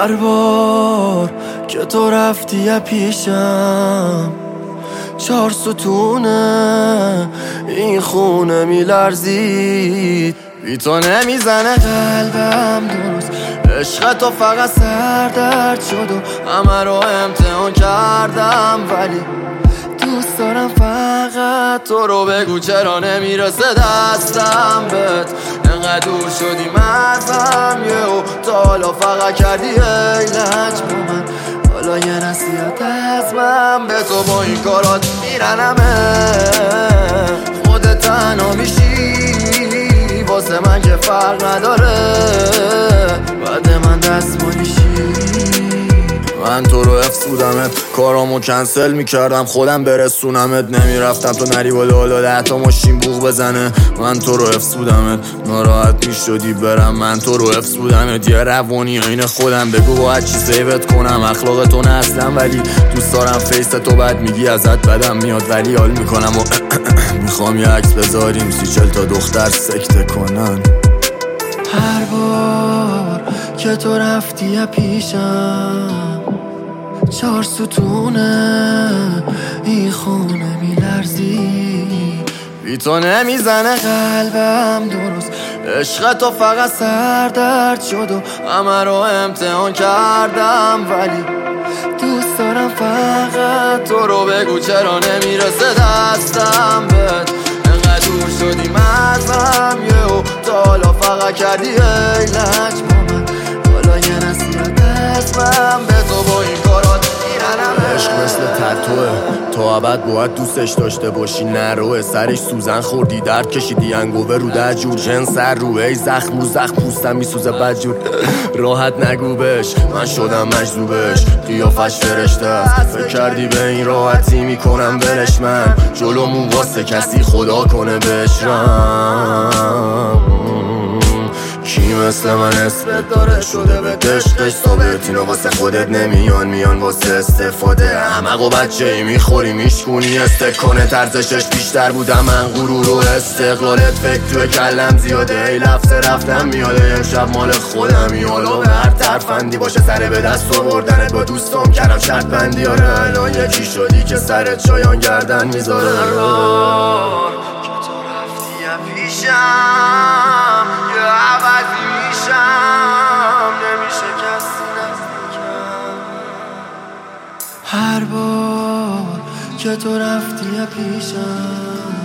هر بار که تو رفتی پیشم 4 ستونه این خونه میلرزید، بی تو نمیزنه قلبم درست. عشق تو فقط سردرد شد و همه رو امتحان کردم، ولی دوست دارم فقط تو رو. بگو چرا نمیرسه دستم بهت، انقدر دور شدیم ازم یهو، تا حالا فقط کردی ایلج با من. حالا یه نصیحت از من به تو، با این کارات میرنمه خودت تنها میشی واسه من که فرق نداره، بعد من دستمالیشی. من تو رو حفظ بودمت، کارامو کنسل میکردم خودم برسونمت، نمیرفتم تو نری بالا 10 تا ماشین بوق بزنه. من تو رو حفظ بودمت، ناراحت میشدی برم. من تو رو حفظ بودمت، یه روانی عین خودم. بگو باید چی سیوت کنم، اخلاق تو نه اصلا، ولی دوست دارم فیس تو بد میگی ازت بدم میاد، ولی حال میکنم و میخوام یه عکس بذاریم 30-40 تا دختر سکته کنن. هر بار که تو رفتی پیشم 4 ستونه این خونه میلرزی، بی تو نمیزنه قلبم درست. عشق تو فقط سردرد شد و همه رو امتحان کردم، ولی دوست دارم فقط تو رو. بگو چرا نمیرسه دستم بهت، انقدر دور شدیم ازم یهو، تا حالا فقط کردی ایلج با من. حالا یه نصیحت از من به تو، با این کارات میرنمه. عشق مثل تتوه، تو ابد باید دوستش داشته باشی، نروه. سرش سوزن خوردی، درد کشیدی، انگوه رو در جور جنس سر روه. ای زخم رو زخم پوستم میسوزه بدجور، راحت نگو بش من شدم مجذوبش، قیافش فرشته است. فکر کردی به این راحتی میکنم ولش، من جلومون واسه کسی خدا کنه بشرم. کی مثل من اسمت داره شده به دشتش ثابت، اینو واسه خودت میان واسه استفاده. احمق و بچه ای میخوری میشکونی استکنه، ترزشش بیشتر بودم من غرور و استقلالت. فکر توی کلم زیاده، ای لفظ رفتم میاده، امشب مال خودم حالا به هر ترفندی باشه سر به دست آوردنت با دوستام کردم شرط بندی. آره الان یکی شدی که سرت شایان گردن میذاره. هر بار که تو رفتی پیشم یه عوضی میشم، نمیشه کسی نزدیکم. هر بار که تو رفتی پیشم